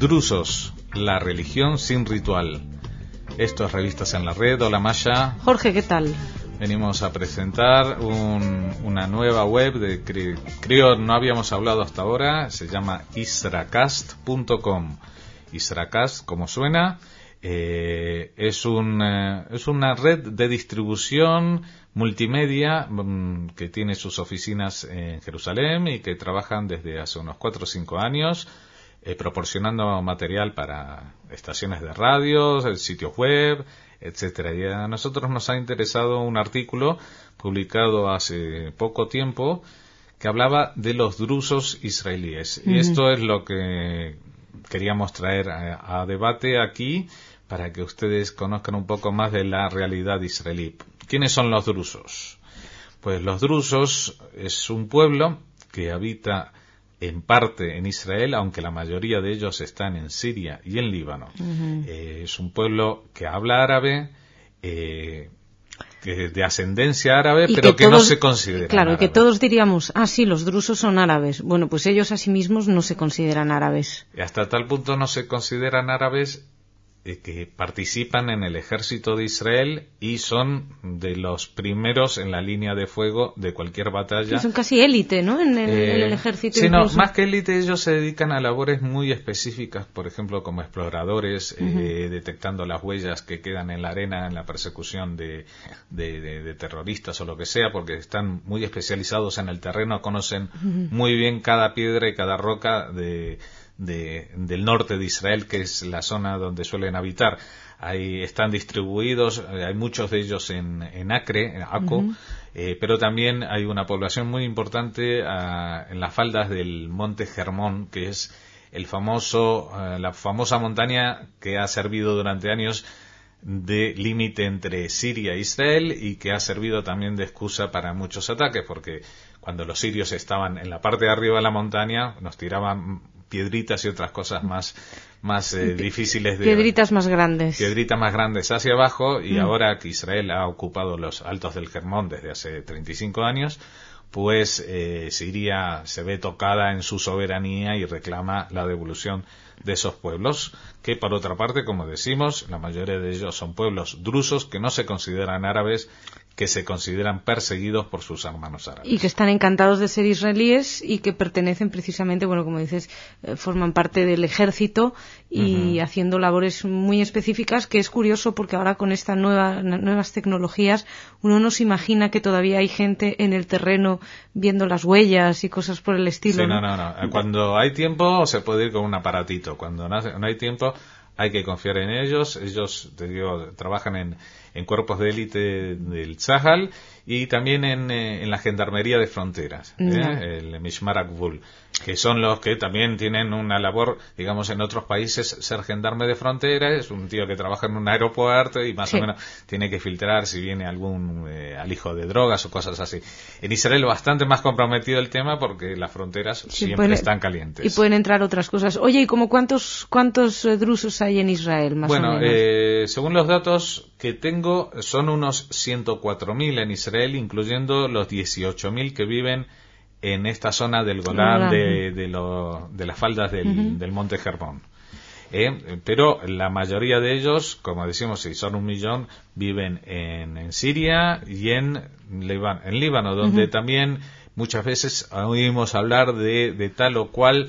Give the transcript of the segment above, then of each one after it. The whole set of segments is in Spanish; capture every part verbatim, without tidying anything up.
Drusos, la religión sin ritual. Esto es Revistas en la Red. Hola, Maya. Jorge, ¿qué tal? Venimos a presentar un, una nueva web de cre, creo no habíamos hablado hasta ahora. Se llama Isracast punto com. Isracast, como suena, eh, es, un, eh, es una red de distribución multimedia mmm, que tiene sus oficinas en Jerusalén y que trabajan desde hace unos cuatro o cinco años eh, proporcionando material para estaciones de radio, sitios web, etcétera. Y a nosotros nos ha interesado un artículo publicado hace poco tiempo que hablaba de los drusos israelíes. Mm. Y esto es lo que queríamos traer a, a debate aquí para que ustedes conozcan un poco más de la realidad israelí. ¿Quiénes son los drusos? Pues los drusos es un pueblo que habita en parte en Israel, aunque la mayoría de ellos están en Siria y en Líbano. Uh-huh. Eh, es un pueblo que habla árabe, eh, que de ascendencia árabe, y pero que, que todos, no se considera Claro, árabe. Que todos diríamos, ah, sí, los drusos son árabes. Bueno, pues ellos a sí mismos no se consideran árabes. Y hasta tal punto no se consideran árabes que participan en el ejército de Israel y son de los primeros en la línea de fuego de cualquier batalla. Sí, son casi élite, ¿no? En el, eh, en el ejército. Sí, incluso. No, más que élite, ellos se dedican a labores muy específicas, por ejemplo, como exploradores, uh-huh. eh, detectando las huellas que quedan en la arena en la persecución de, de, de, de terroristas o lo que sea, porque están muy especializados en el terreno, conocen uh-huh. muy bien cada piedra y cada roca de De, del norte de Israel, que es la zona donde suelen habitar. Ahí están distribuidos, hay muchos de ellos en, en Acre, en Aco, uh-huh. eh, pero también hay una población muy importante uh, en las faldas del Monte Hermón, que es el famoso, uh, la famosa montaña que ha servido durante años de límite entre Siria e Israel y que ha servido también de excusa para muchos ataques, porque cuando los sirios estaban en la parte de arriba de la montaña nos tiraban piedritas y otras cosas más más eh, difíciles de piedritas más grandes piedritas más grandes hacia abajo y mm. ahora que Israel ha ocupado los altos del Hermón desde hace treinta y cinco años, pues eh, Siria se ve tocada en su soberanía y reclama la devolución de esos pueblos, que por otra parte, como decimos, la mayoría de ellos son pueblos drusos que no se consideran árabes, que se consideran perseguidos por sus hermanos árabes. Y que están encantados de ser israelíes y que pertenecen precisamente, bueno, como dices, eh, forman parte del ejército y uh-huh. haciendo labores muy específicas, que es curioso porque ahora con estas nueva, nuevas tecnologías uno no se imagina que todavía hay gente en el terreno viendo las huellas y cosas por el estilo. Sí, no, no, no. no. Cuando hay tiempo se puede ir con un aparatito. Cuando no hay tiempo hay que confiar en ellos. Ellos, te digo, trabajan en, en cuerpos de élite del Tzahal y también en, eh, en la Gendarmería de Fronteras, ¿eh? No. El Mishmar HaGvul, que son los que también tienen una labor, digamos, en otros países. Ser gendarme de frontera es un tío que trabaja en un aeropuerto y más sí. o menos tiene que filtrar si viene algún eh, alijo de drogas o cosas así. En Israel bastante más comprometido el tema porque las fronteras sí, siempre pueden, están calientes. Y pueden entrar otras cosas. Oye, ¿y como cuántos cuántos eh, drusos hay en Israel, más bueno, o menos? Eh, según los datos que tengo, son unos ciento cuatro mil en Israel, incluyendo los dieciocho mil que viven en esta zona del Golán, de, de, lo, de las faldas del, uh-huh. del Monte Hermón. Eh, pero la mayoría de ellos, como decimos, si son un millón, viven en, en Siria y en Líbano, en Líbano donde uh-huh. también muchas veces oímos hablar de, de tal o cual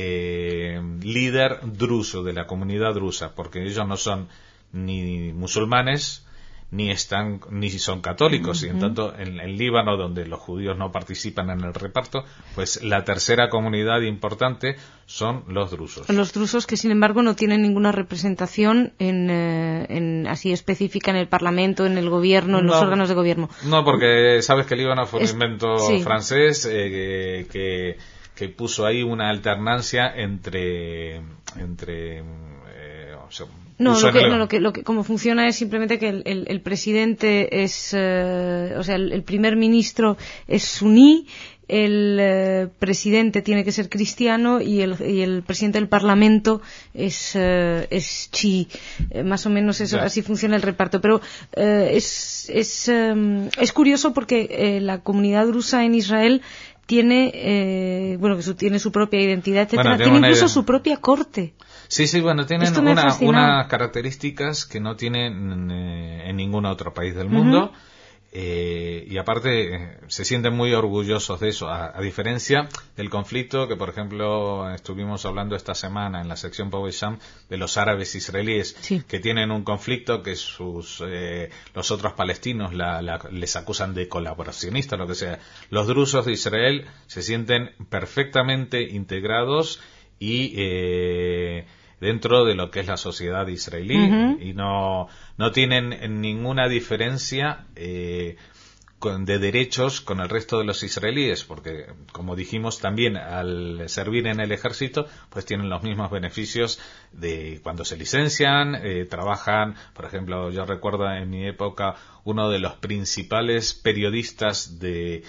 eh, líder druso de la comunidad drusa, porque ellos no son ni musulmanes ni están ni son católicos, uh-huh. y en tanto en el Líbano, donde los judíos no participan en el reparto, pues la tercera comunidad importante son los drusos. Los drusos que sin embargo no tienen ninguna representación en, eh, en así específica en el Parlamento, en el gobierno, en no, los órganos de gobierno. No, porque sabes que el Líbano fue es, un invento sí. francés eh, que, que puso ahí una alternancia entre entre eh, o sea, No, lo que, no lo, que, lo que como funciona es simplemente que el, el, el presidente es, eh, o sea, el, el primer ministro es suní, el eh, presidente tiene que ser cristiano y el, y el presidente del Parlamento es, eh, es chií. Eh, más o menos eso, así funciona el reparto. Pero eh, es, es, eh, es curioso porque eh, la comunidad drusa en Israel tiene, eh, bueno, que su, tiene su propia identidad, etcétera. Bueno, tiene incluso idea. su propia corte. Sí, sí, bueno, tienen una, unas características que no tienen eh, en ningún otro país del mundo. Uh-huh. Eh, y aparte eh, se sienten muy orgullosos de eso, a, a diferencia del conflicto que, por ejemplo, estuvimos hablando esta semana en la sección Povesham de los árabes israelíes, sí. que tienen un conflicto que sus eh, los otros palestinos la, la, les acusan de colaboracionistas, lo que sea. Los drusos de Israel se sienten perfectamente integrados y eh, dentro de lo que es la sociedad israelí, uh-huh. y no no tienen ninguna diferencia eh, con, de derechos con el resto de los israelíes, porque, como dijimos, también al servir en el ejército, pues tienen los mismos beneficios de cuando se licencian, eh, trabajan. Por ejemplo, yo recuerdo en mi época uno de los principales periodistas de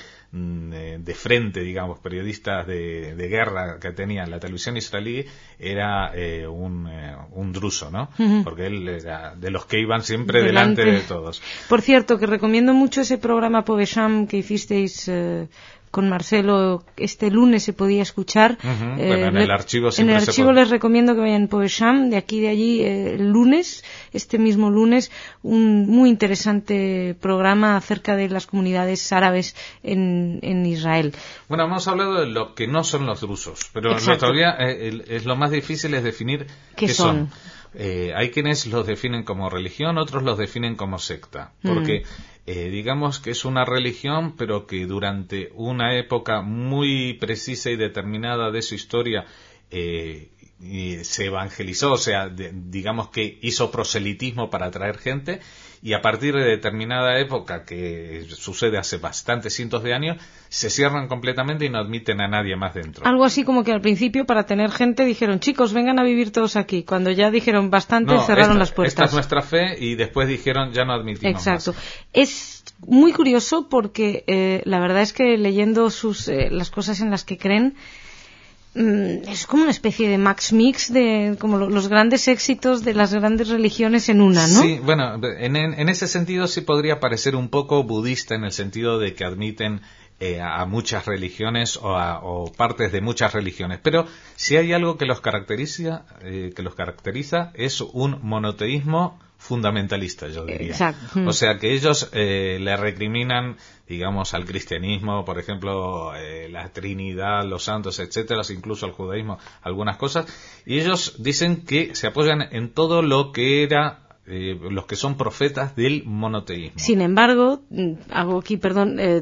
de frente, digamos, periodistas de, de guerra que tenía la televisión israelí era eh, un, eh, un druso, ¿no? Uh-huh. Porque él era de los que iban siempre delante, delante de todos. Por cierto, que recomiendo mucho ese programa Povesham que hicisteis eh, con Marcelo este lunes, se podía escuchar. Uh-huh. Eh, bueno, en el archivo En el archivo les recomiendo que vayan Povesham, de aquí y de allí, eh, el lunes, este mismo lunes, un muy interesante programa acerca de las comunidades árabes en, en Israel. Bueno, hemos hablado de lo que no son los drusos, pero lo todavía eh, es lo más difícil es definir qué, qué son. son. Eh, hay quienes los definen como religión, otros los definen como secta, porque mm. eh, digamos que es una religión, pero que durante una época muy precisa y determinada de su historia eh, y se evangelizó, o sea, de, digamos que hizo proselitismo para atraer gente, y a partir de determinada época, que sucede hace bastantes cientos de años, se cierran completamente y no admiten a nadie más dentro. Algo así como que al principio, para tener gente, dijeron, chicos, vengan a vivir todos aquí. Cuando ya dijeron bastante, no, cerraron esta, las puertas. Esta es nuestra fe, y después dijeron, ya no admitimos Exacto. más. Es muy curioso porque eh, la verdad es que leyendo sus eh, las cosas en las que creen, es como una especie de Max Mix de como los grandes éxitos de las grandes religiones en una, ¿no? Sí, bueno, en, en ese sentido sí podría parecer un poco budista, en el sentido de que admiten eh, a muchas religiones o, a, o partes de muchas religiones, pero si hay algo que los caracteriza, eh, que los caracteriza es un monoteísmo fundamentalista, yo diría. Exacto. O sea, que ellos eh, le recriminan, digamos, al cristianismo, por ejemplo, eh, la Trinidad, los santos, etcétera, incluso al judaísmo, algunas cosas, y ellos dicen que se apoyan en todo lo que era eh, los que son profetas del monoteísmo. Sin embargo, hago aquí, perdón, eh,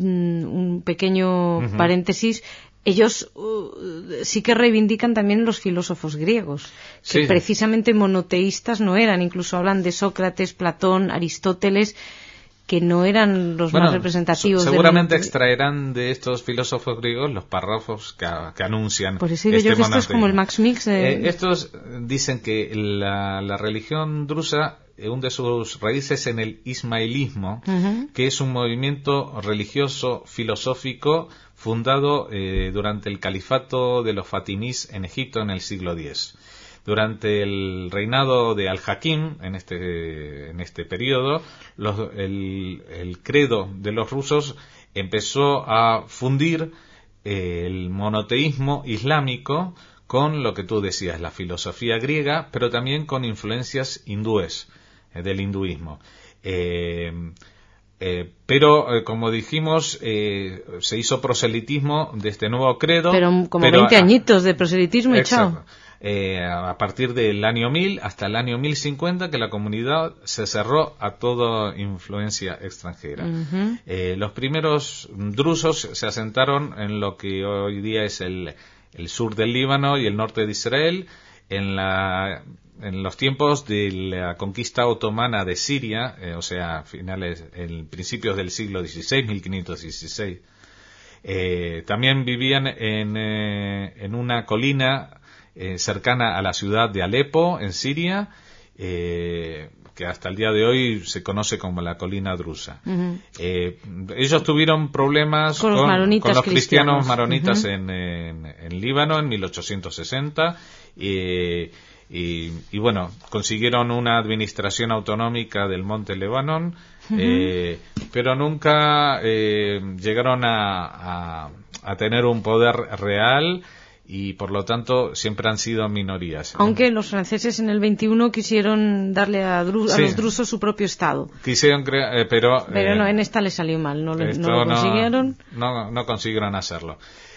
un pequeño uh-huh. paréntesis. Ellos uh, sí que reivindican también los filósofos griegos, que sí. precisamente monoteístas no eran. Incluso hablan de Sócrates, Platón, Aristóteles, que no eran los bueno, más representativos. Seguramente del... extraerán de estos filósofos griegos los párrafos que, que anuncian. Por eso digo este yo que esto es como el Max Mix. De... Eh, estos dicen que la, la religión drusa hunde sus raíces en el ismaelismo, uh-huh. que es un movimiento religioso filosófico fundado eh, durante el califato de los fatimís en Egipto en el siglo diez. Durante el reinado de Al-Hakim, en este, en este periodo, los, el, el credo de los rusos empezó a fundir eh, el monoteísmo islámico con lo que tú decías, la filosofía griega, pero también con influencias hindúes, eh, del hinduismo. Eh, Eh, pero, eh, como dijimos, eh, se hizo proselitismo de este nuevo credo. Pero como pero veinte a, añitos de proselitismo y chao. Eh, a partir del año mil hasta el año mil cincuenta, que la comunidad se cerró a toda influencia extranjera. Uh-huh. Eh, los primeros drusos se asentaron en lo que hoy día es el, el sur del Líbano y el norte de Israel, en la... en los tiempos de la conquista otomana de Siria, eh, o sea, finales, en principios del siglo dieciséis, mil quinientos dieciséis, eh, también vivían en, eh, en una colina eh, cercana a la ciudad de Alepo, en Siria, eh, que hasta el día de hoy se conoce como la colina drusa. Uh-huh. Eh, ellos tuvieron problemas con los, con, con los cristianos, cristianos maronitas uh-huh. en, en, en Líbano en mil ochocientos sesenta, y Y, y bueno, consiguieron una administración autonómica del monte Lebanon, uh-huh. eh, pero nunca eh, llegaron a, a, a tener un poder real, y por lo tanto siempre han sido minorías. Aunque los franceses en el veintiuno quisieron darle a, Dru a sí. los drusos su propio estado. Quisieron crear, eh, pero... Pero eh, no, en esta le salió mal, no, le, no lo consiguieron. No, no, no consiguieron hacerlo.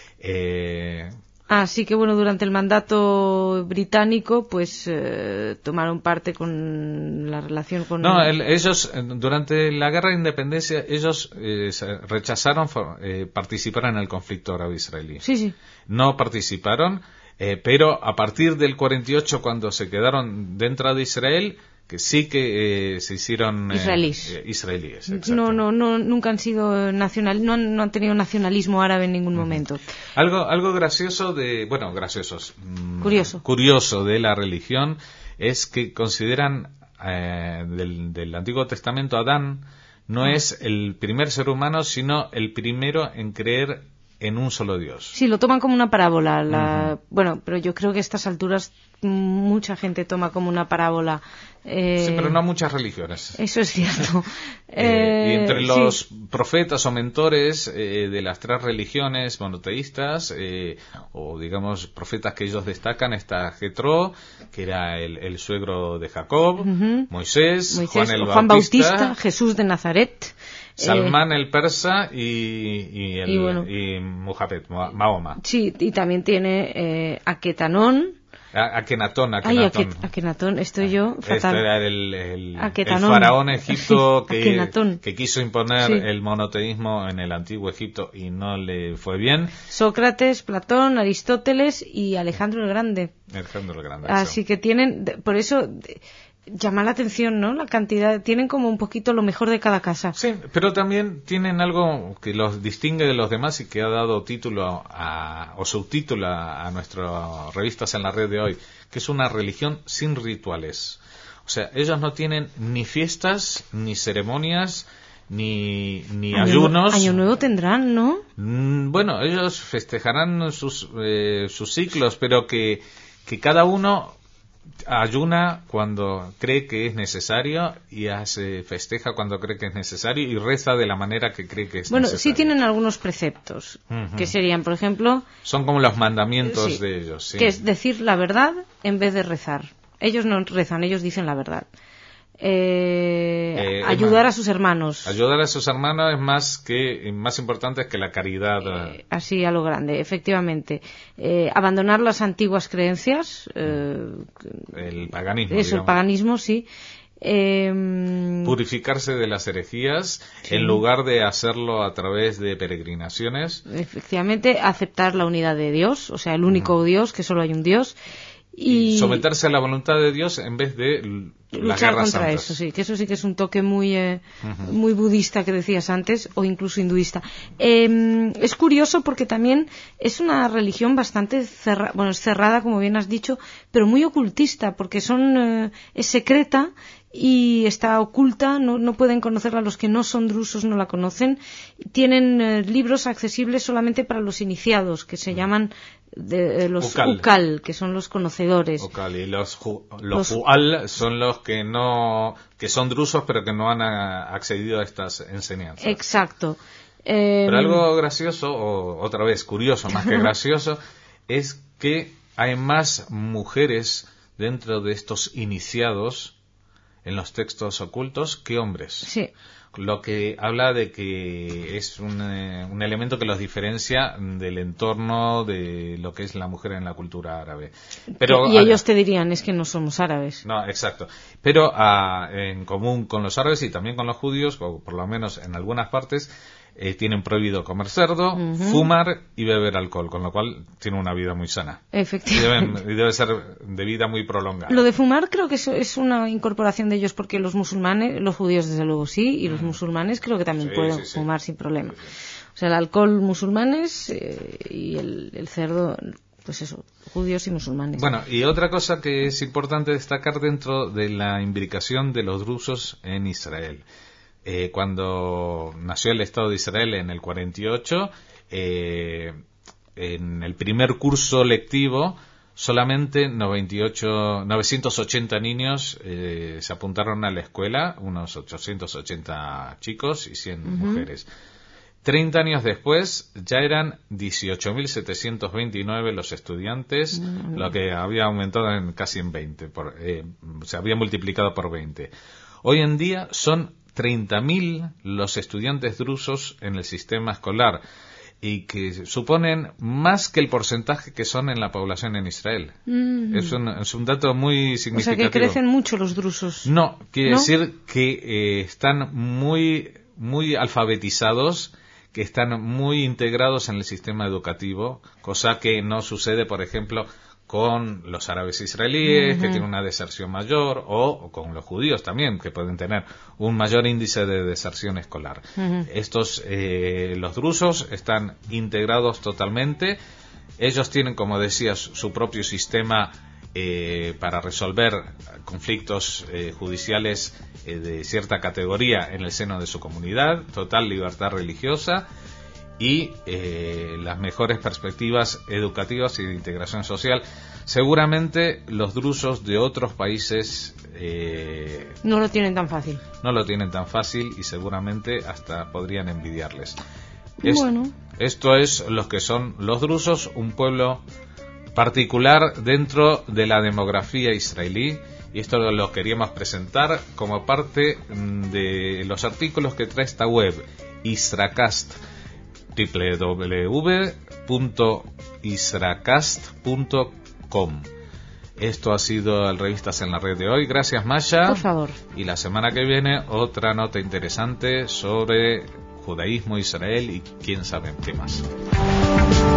Eh... Así que bueno, durante el mandato británico, pues eh, tomaron parte con la relación con... No, el, ellos, durante la guerra de independencia, ellos eh, rechazaron eh, participar en el conflicto árabe-israelí. Sí, sí. No participaron, eh, pero a partir del cuarenta y ocho, cuando se quedaron dentro de Israel, que sí que eh, se hicieron eh, israelíes. Eh, israelíes no, no, no, nunca han sido nacional, no han, no han tenido nacionalismo árabe en ningún uh-huh. momento. Algo, algo gracioso de, bueno, graciosos, mmm, curioso, curioso de la religión es que consideran eh, del, del Antiguo Testamento Adán no uh-huh. es el primer ser humano, sino el primero en creer en un solo Dios. Sí, lo toman como una parábola. La... Uh-huh. Bueno, pero yo creo que a estas alturas mucha gente toma como una parábola. Eh... Sí, pero no muchas religiones. Eso es cierto. eh, y entre los sí. profetas o mentores eh, de las tres religiones monoteístas, eh, o digamos profetas que ellos destacan, está Jetro, que era el, el suegro de Jacob, uh-huh. Moisés, Moisés, Juan el Juan Bautista, Bautista, Jesús de Nazaret, Salmán eh, el persa y, y, el, y, bueno, y Muhammad, Mahoma. Sí, y también tiene eh, Aketanón. Akenatón, Akenatón. Ay, Akenatón, estoy yo fatal. Este era el, el, el faraón egipto que, que quiso imponer sí. el monoteísmo en el antiguo Egipto y no le fue bien. Sócrates, Platón, Aristóteles y Alejandro el Grande. Alejandro el Grande. Así eso. Que tienen, por eso... llama la atención, ¿no? La cantidad, tienen como un poquito lo mejor de cada casa. Sí, pero también tienen algo que los distingue de los demás y que ha dado título a, o subtítulo a, a nuestras revistas en la red de hoy, que es una religión sin rituales. O sea, ellos no tienen ni fiestas, ni ceremonias, ni, ni año, ayunos. Año nuevo tendrán, ¿no? Mm, bueno, ellos festejarán sus, eh, sus ciclos, pero que, que cada uno ayuna cuando cree que es necesario y hace festeja cuando cree que es necesario y reza de la manera que cree que es bueno, necesario. Bueno, sí tienen algunos preceptos, uh-huh. que serían, por ejemplo... Son como los mandamientos sí, de ellos, sí. Que es decir la verdad en vez de rezar. Ellos no rezan, ellos dicen la verdad. Eh, eh, ayudar más, a sus hermanos. Ayudar a sus hermanos es más que más importante que la caridad. Eh, así a lo grande, efectivamente. Eh, abandonar las antiguas creencias. Eh, el paganismo. Eso, digamos. El paganismo, sí. Eh, Purificarse de las herejías, sí. En lugar de hacerlo a través de peregrinaciones. Efectivamente, aceptar la unidad de Dios, o sea, el único uh-huh. Dios, que solo hay un Dios. Y someterse a la voluntad de Dios en vez de las luchar guerras contra santas. eso, sí, que eso sí que es un toque muy eh, uh-huh. muy budista que decías antes, o incluso hinduista. Eh, es curioso porque también es una religión bastante cerrada, bueno, es cerrada, como bien has dicho, pero muy ocultista, porque son eh, es secreta y está oculta, no, no pueden conocerla, los que no son drusos no la conocen. Tienen eh, libros accesibles solamente para los iniciados, que se llaman de, eh, los Ukal. Ukal, que son los conocedores. Ukal, y los, los Hual son los que no, que son drusos pero que no han a, accedido a estas enseñanzas. Exacto. Eh, pero algo gracioso, o otra vez curioso más que gracioso, es que hay más mujeres dentro de estos iniciados en los textos ocultos que hombres. Sí. Lo que habla de que es un, eh, un elemento que los diferencia del entorno de lo que es la mujer en la cultura árabe. Pero, y ellos te dirían, es que no somos árabes. No, exacto. Pero ah, en común con los árabes y también con los judíos, o por lo menos en algunas partes, eh, tienen prohibido comer cerdo, uh-huh. fumar y beber alcohol, con lo cual tienen una vida muy sana. Efectivamente. Y, deben, y debe ser de vida muy prolongada. Lo de fumar creo que eso es una incorporación de ellos, porque los musulmanes, los judíos desde luego sí, y los uh-huh. musulmanes creo que también sí, pueden sí, sí. fumar sin problema. Sí, sí. O sea, el alcohol musulmanes eh, y el, el cerdo, pues eso, judíos y musulmanes. Bueno, y otra cosa que es importante destacar dentro de la imbricación de los drusos en Israel. Eh, cuando nació el Estado de Israel en el cuarenta y ocho, eh, en el primer curso lectivo solamente noventa y ocho, novecientos ochenta niños eh, se apuntaron a la escuela, unos ochocientos ochenta chicos y cien uh-huh. mujeres. treinta años después ya eran dieciocho mil setecientos veintinueve los estudiantes, mm. lo que había aumentado en casi en veinte, por, eh, se había multiplicado por veinte. Hoy en día son treinta mil los estudiantes drusos en el sistema escolar, y que suponen más que el porcentaje que son en la población en Israel. Mm. Es, un, es un dato muy significativo. O sea, que crecen mucho los drusos. No, quiere ¿No? decir que eh, están muy, muy alfabetizados, que están muy integrados en el sistema educativo, cosa que no sucede, por ejemplo, con los árabes israelíes, uh-huh. que tienen una deserción mayor, o, o con los judíos también, que pueden tener un mayor índice de deserción escolar. Uh-huh. Estos, eh, los drusos, están integrados totalmente. Ellos tienen, como decías, su propio sistema eh, para resolver conflictos eh, judiciales eh, de cierta categoría en el seno de su comunidad, total libertad religiosa, y eh, las mejores perspectivas educativas y de integración social. Seguramente los drusos de otros países eh, no lo tienen tan fácil. No lo tienen tan fácil y seguramente hasta podrían envidiarles. Es, bueno. Esto es lo que son los drusos, un pueblo particular dentro de la demografía israelí, y esto lo queríamos presentar como parte de los artículos que trae esta web, Isracast. doble u doble u doble u punto isracast punto com. Esto ha sido el Revistas en la Red de hoy. Gracias, Masha. Por favor. Y la semana que viene otra nota interesante sobre judaísmo, Israel y quién sabe qué más.